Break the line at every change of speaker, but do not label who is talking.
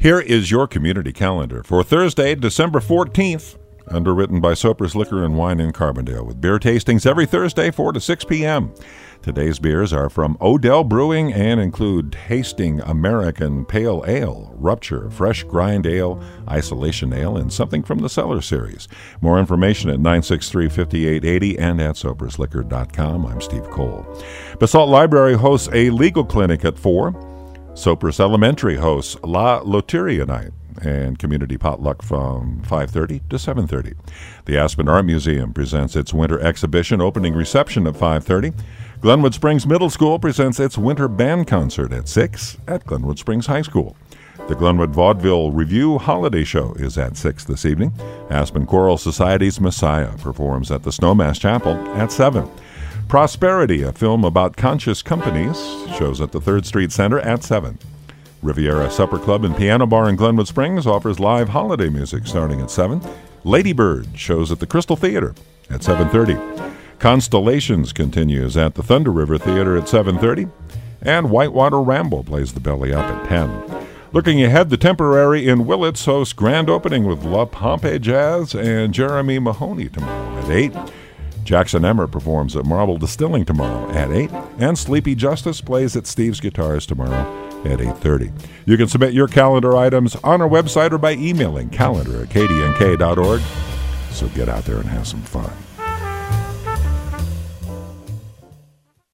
Here is your community calendar for Thursday, December 14th, underwritten by Soper's Liquor and Wine in Carbondale, with beer tastings every Thursday, 4 to 6 p.m. Today's beers are from Odell Brewing and include Tasting American Pale Ale, Rupture, Fresh Grind Ale, Isolation Ale, and something from the Cellar Series. More information at 963-5880 and at sopersliquor.com. I'm Steve Cole. Basalt Library hosts a legal clinic at 4. Sopers Elementary hosts La Loteria Night and community potluck from 5:30 to 7:30. The Aspen Art Museum presents its winter exhibition opening reception at 5:30. Glenwood Springs Middle School presents its winter band concert at 6 at Glenwood Springs High School. The Glenwood Vaudeville Review Holiday Show is at 6 this evening. Aspen Choral Society's Messiah performs at the Snowmass Chapel at 7. Prosperity, a film about conscious companies, shows at the 3rd Street Center at 7. Riviera Supper Club and Piano Bar in Glenwood Springs offers live holiday music starting at 7. Lady Bird shows at the Crystal Theater at 7:30. Constellations continues at the Thunder River Theater at 7:30. And Whitewater Ramble plays the belly up at 10. Looking ahead, the Temporary in Willits hosts grand opening with La Pompe Jazz and Jeremy Mahoney tomorrow at 8. Jackson Emmer performs at Marble Distilling tomorrow at 8. And Sleepy Justice plays at Steve's Guitars tomorrow at 8:30. You can submit your calendar items on our website or by emailing calendar@kdnk.org. So get out there and have some fun.